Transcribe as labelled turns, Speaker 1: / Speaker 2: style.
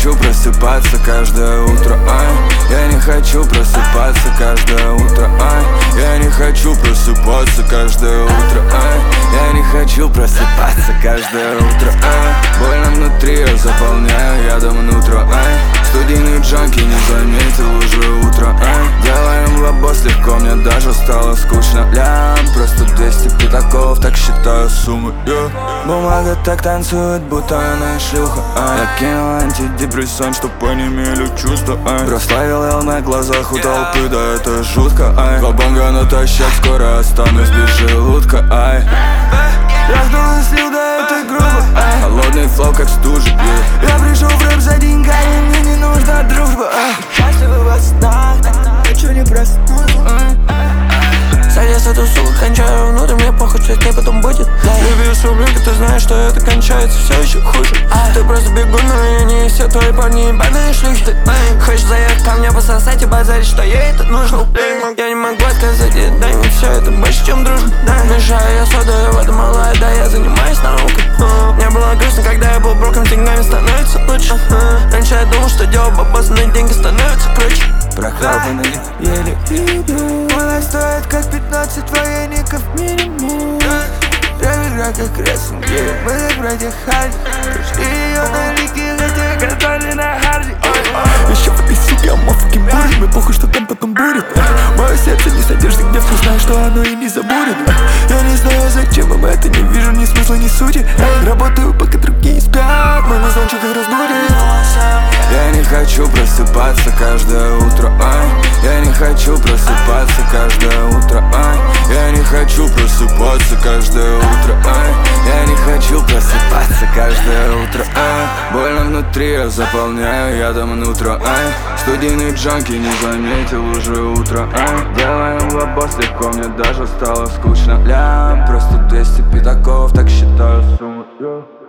Speaker 1: хочу просыпаться каждое утро, я не хочу просыпаться каждое утро, я не хочу просыпаться каждое утро, я не хочу просыпаться каждое утро, больно внутри, я заполняю ядом нутро, студийный джанки не заметил уже утро, делаем лобос легко, мне даже стало скучно. Просто 200 пятаков, так считаю суммы, Бумага так танцует, будто она шлюха, Я кинул антидепрессан, чтоб онемели чувства, Прославил на глазах у толпы, да это жутко, Кабанга натощак, скоро останусь без желудка, Я жду и слил, да это грубо, Холодный флоу, как стужа, Я пришел в рэп за деньгами, мне не нужна дружба,
Speaker 2: Счастливый во снах, хочу не проснуться. Садись эту суку, кончаю внутрь, мне похуй, что с ней потом будет. Люблю свою блюдо, ты знаешь, что это кончается все еще хуже. Ты просто бегун, но я не все твои парни ебаные шлюхи. Ты хочешь заехать ко мне пососать и базарить, что ей это нужно. Я не могу отказать, дай мне все, это больше, чем дружба. Мешаю я соду, я в этом малая, да я занимаюсь наукой. Мне было грустно, когда я был броком, деньгами становится лучше. Раньше я думал, что делал бабосы, но деньги становятся круче.
Speaker 1: Прохлапанный еле иду. Она стоит как 15 военников минимум. Я как рестлинг, мы как братья Харди. Пришли ее на лике, хотя катали на харде.
Speaker 2: Еще в этой суке, I'm fucking бурит. Мне похуй, что там потом будет. Мое сердце не содержит гнев, но знаю, что оно и не забудет. Я не знаю, зачем им это, не вижу ни смысла, ни сути. Работаю, пока другие спят, мой звоночек их разбудит.
Speaker 1: Я не хочу просыпаться каждое утро, Я не хочу просыпаться каждое утро, Я не хочу просыпаться каждое утро, Я не хочу просыпаться каждое утро, Больно внутри, я заполняю ядом нутро, Студийный джанки не заметил уже утро, Делаем лобос легко, мне даже стало скучно. Просто 200 пятаков, так считаю сумму,